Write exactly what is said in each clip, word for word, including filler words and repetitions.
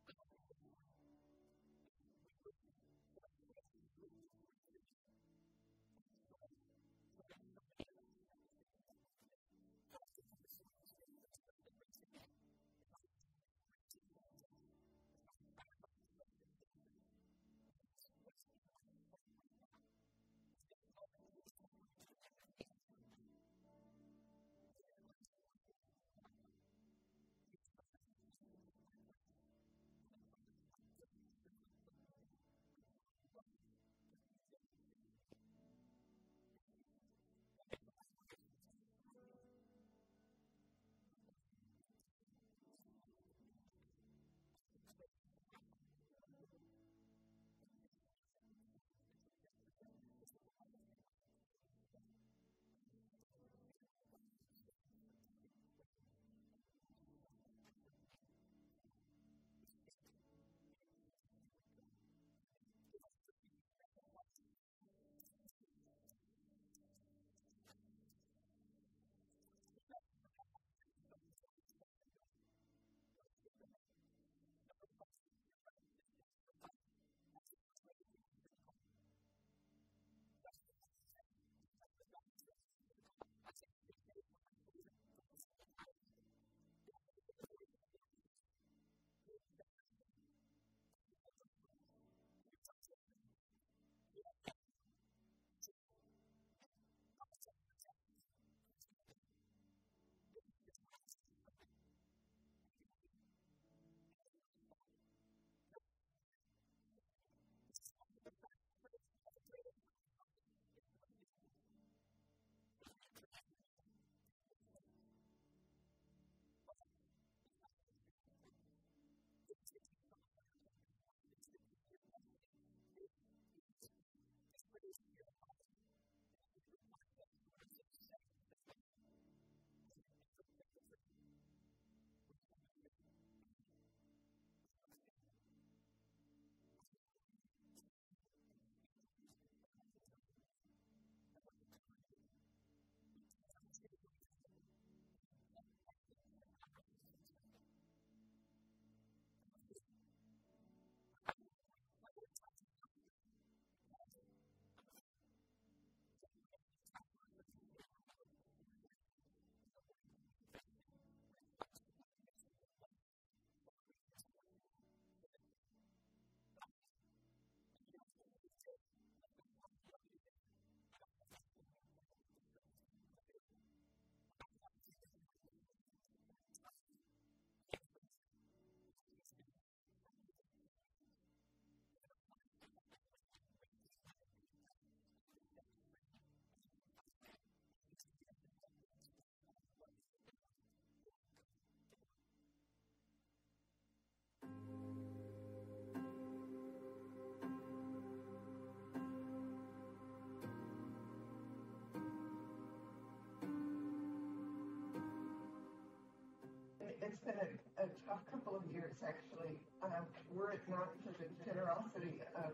It's been a, a tough couple of years, actually. Um, were it not for the generosity of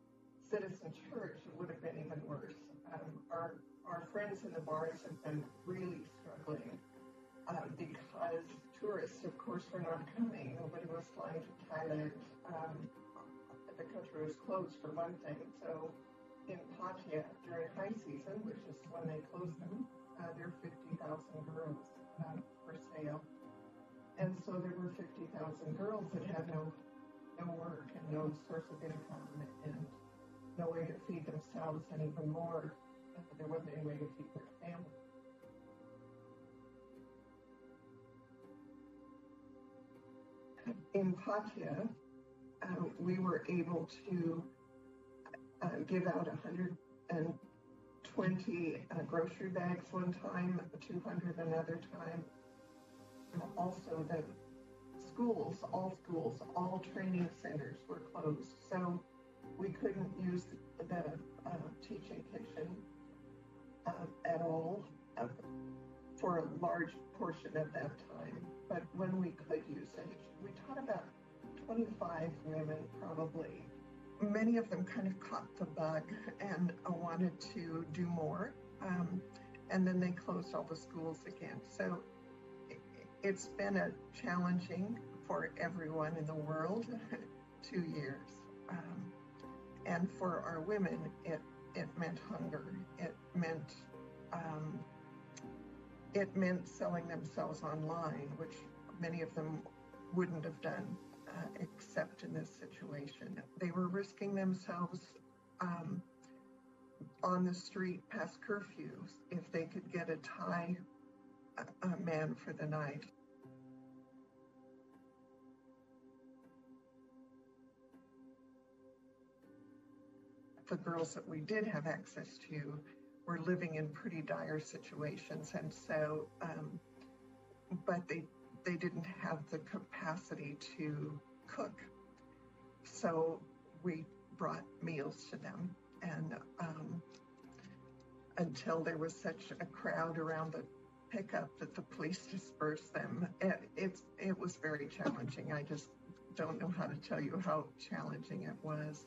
Citizen Church, it would have been even worse. Um, our our friends in the bars have been really struggling uh, because tourists, of course, were not coming. Nobody was flying to Thailand. Um, the country was closed for one thing. So in Pattaya during high season, which is when they close them, uh, there are fifty thousand girls uh, for sale. And so there were fifty thousand girls that had no no work and no source of income and no way to feed themselves, and even more, uh, there wasn't any way to feed their family. In Pattaya, uh, we were able to uh, give out one hundred twenty uh, grocery bags one time, two hundred another time. Also, the schools, all schools, all training centers were closed, so we couldn't use the uh, teaching kitchen uh, at all uh, for a large portion of that time. But when we could use it, we taught about twenty-five women probably. Many of them kind of caught the bug and uh, wanted to do more, um, and then they closed all the schools again. So it's been a challenging for everyone in the world, two years. Um, and for our women, it, it meant hunger. It meant, um, it meant selling themselves online, which many of them wouldn't have done, uh, except in this situation. They were risking themselves um, on the street past curfews if they could get a Thai a, a man for the night. The girls that we did have access to were living in pretty dire situations, and so, um, but they they didn't have the capacity to cook. So we brought meals to them, and um, until there was such a crowd around the pickup that the police dispersed them, it, it's, it was very challenging. I just don't know how to tell you how challenging it was.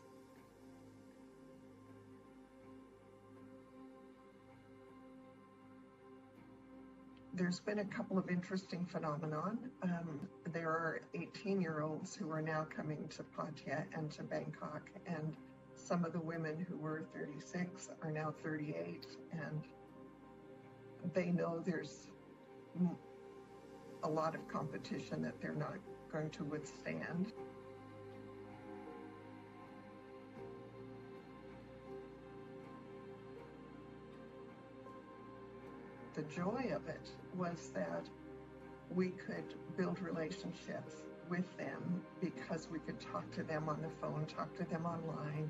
There's been a couple of interesting phenomenon. Um, there are eighteen-year-olds who are now coming to Pattaya and to Bangkok, and some of the women who were thirty-six are now thirty-eight, and they know there's a lot of competition that they're not going to withstand. The joy of it was that we could build relationships with them because we could talk to them on the phone, talk to them online.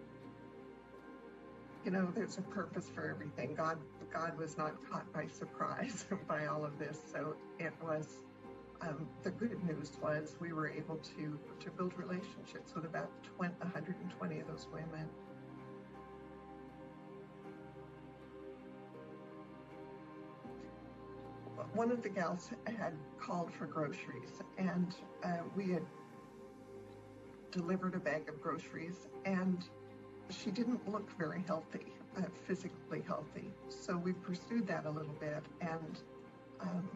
You know, there's a purpose for everything. God, God was not caught by surprise by all of this. So it was, um, the good news was we were able to, to build relationships with about one hundred twenty of those women. One of the gals had called for groceries, and uh, we had delivered a bag of groceries, and she didn't look very healthy, uh, physically healthy. So we pursued that a little bit, and um,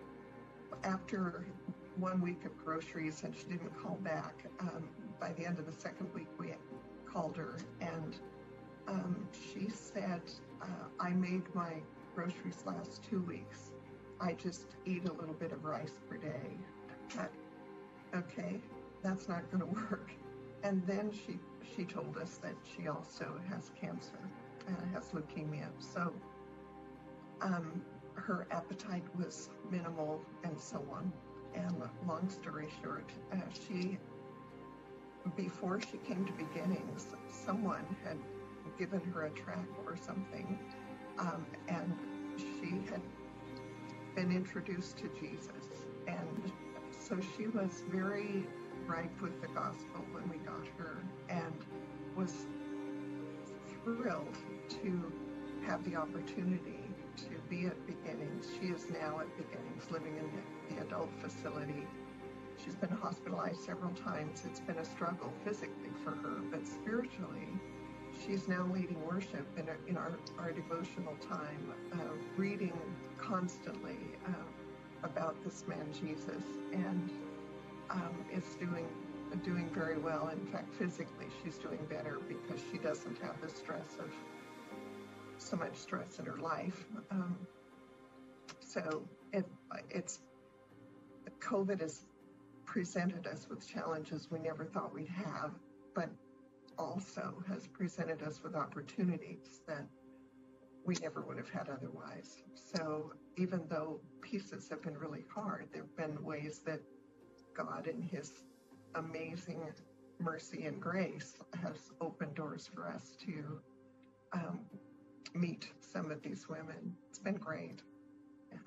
after one week of groceries and she didn't call back, um, by the end of the second week we called her, and um, she said, uh, I made my groceries last two weeks. I just eat a little bit of rice per day. But, okay, that's not going to work. And then she she told us that she also has cancer, uh, has leukemia. So um, her appetite was minimal and so on. And long story short, uh, she, before she came to Beginnings, someone had given her a tract or something, um, and she had been introduced to Jesus, and so she was very ripe with the gospel when we got her, and was thrilled to have the opportunity to be at Beginnings. She is now at Beginnings, living in the, the adult facility. She's been hospitalized several times. It's been a struggle physically for her, but spiritually, she's now leading worship in, a, in our, our devotional time, uh, reading constantly uh, about this man Jesus, and um, is doing doing very well. In fact, physically, she's doing better because she doesn't have the stress of so much stress in her life. Um, so it, it's COVID has presented us with challenges we never thought we'd have, but also has presented us with opportunities that we never would have had otherwise. So even though pieces have been really hard, there have been ways that God in his amazing mercy and grace has opened doors for us to um, meet some of these women. It's been great. Yeah.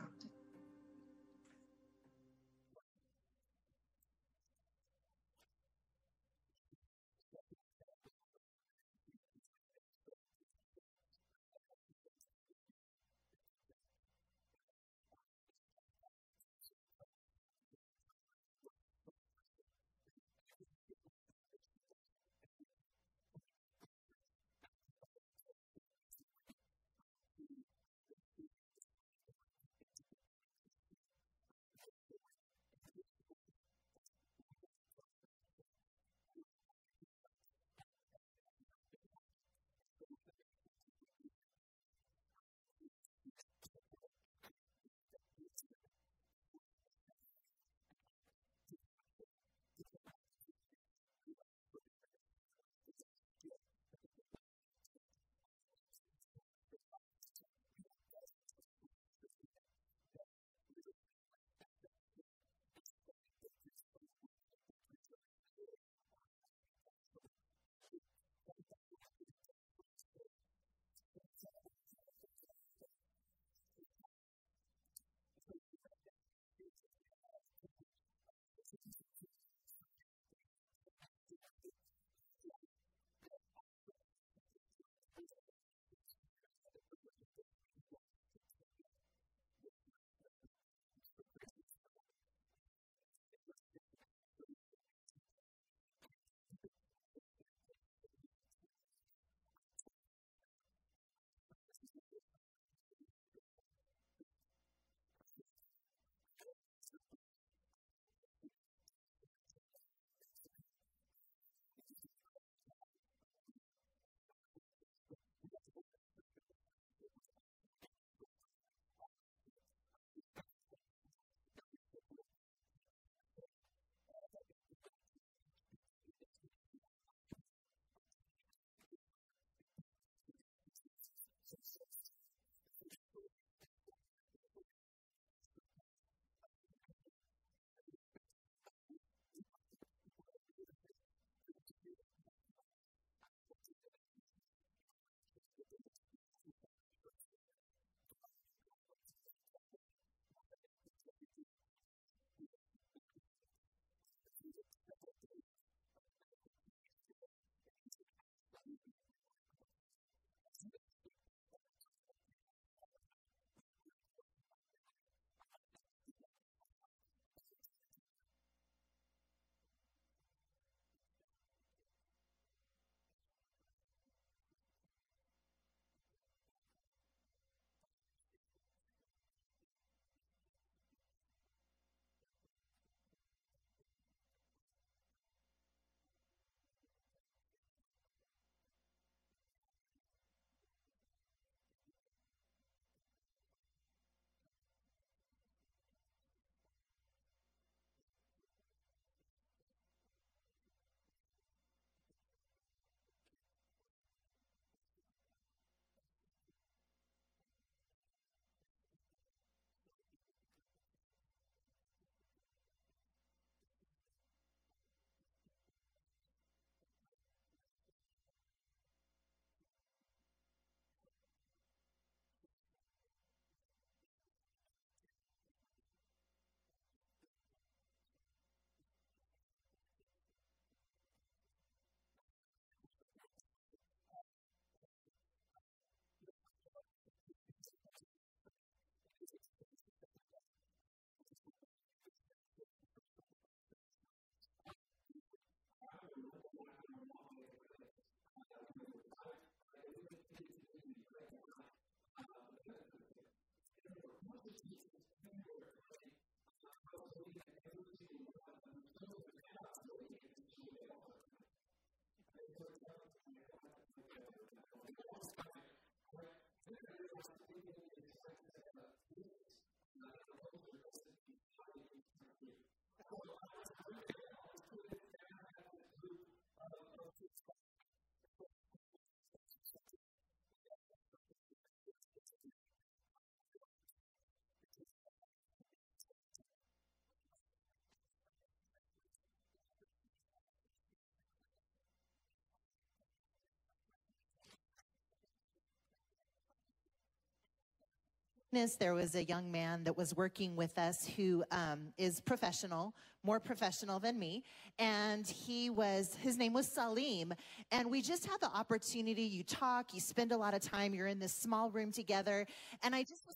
There was a young man that was working with us who um, is professional, more professional than me. And he was, his name was Salim. And we just had the opportunity, you talk, you spend a lot of time, you're in this small room together. And I just was